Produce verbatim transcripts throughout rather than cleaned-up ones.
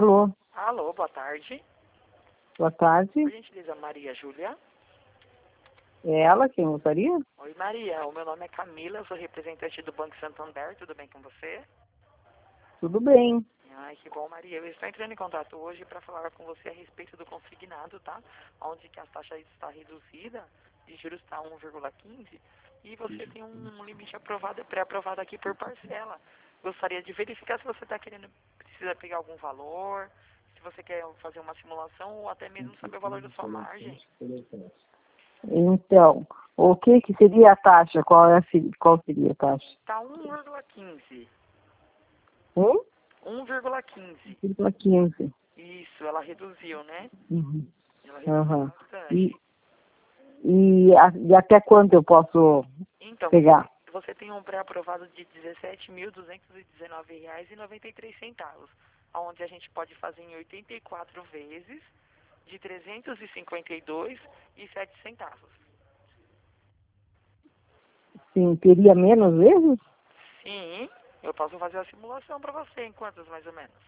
Alô, Alô, boa tarde. boa tarde. Por gentileza, Maria Júlia. É ela quem gostaria? Oi, Maria. O meu nome é Camila, eu sou representante do Banco Santander. Tudo bem com você? Tudo bem. Ai, que bom, Maria. Eu estou entrando em contato hoje para falar com você a respeito do consignado, tá? Onde que a taxa está reduzida, de juros está um vírgula quinze, e você tem um limite aprovado, pré-aprovado aqui por parcela. Gostaria de verificar se você está querendo, precisa pegar algum valor, se você quer fazer uma simulação ou até mesmo saber o valor da sua margem. Então, o que que seria a taxa? Qual, é a, se- qual seria a taxa? Está um vírgula quinze. Um? um vírgula quinze. um vírgula quinze. Isso, ela reduziu, né? Uhum. Ela reduziu Aham. bastante. E, e, a- e até quanto eu posso Então, pegar? você, você tem um pré-aprovado de dezessete mil duzentos e dezenove reais e noventa e três centavos, onde a gente pode fazer em oitenta e quatro vezes de trezentos e cinquenta e dois reais e sete centavos. Sim, teria menos vezes? Sim, eu posso fazer a simulação para você em quantos mais ou menos?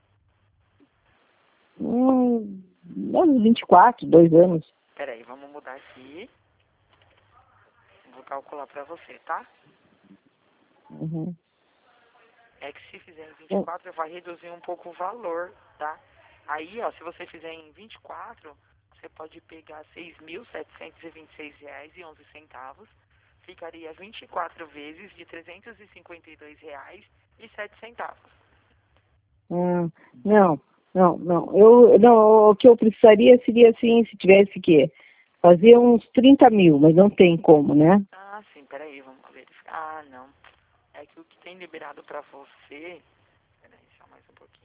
Hum, menos vinte e quatro, dois anos. Peraí, vamos mudar aqui. Vou calcular para você, tá? Uhum. É que se fizer em vinte e quatro vai reduzir um pouco o valor, tá? Aí, ó, se você fizer em vinte e quatro, você pode pegar seis mil setecentos e vinte e seis reais e onze centavos. Ficaria vinte e quatro vezes de trezentos e cinquenta e dois reais e sete centavos. Hum, não, não, não. Eu, não. O que eu precisaria seria assim, se tivesse que fazer uns trinta mil, mas não tem como, né? Ah, sim, peraí, vamos verificar. Ah, não. É que o que tem liberado pra você... Peraí, só mais um pouquinho.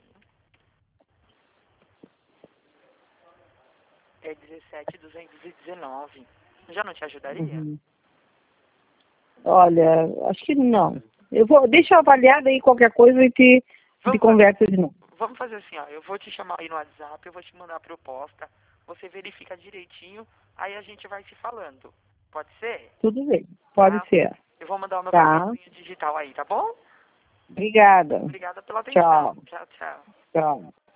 É dezessete mil duzentos e dezenove. Já não te ajudaria? Uhum. Olha, acho que não. Eu vou, deixa eu avaliar daí qualquer coisa e te, te Vamos fazer, conversa de novo. vamos fazer assim, ó. Eu vou te chamar aí no WhatsApp, eu vou te mandar a proposta. Você verifica direitinho, aí a gente vai se falando. Pode ser? Tudo bem, pode Tá? ser. Eu vou mandar o meu Tá? cartãozinho digital aí, tá bom? Obrigada. Obrigada pela Tchau. atenção. Tchau, tchau. Tchau.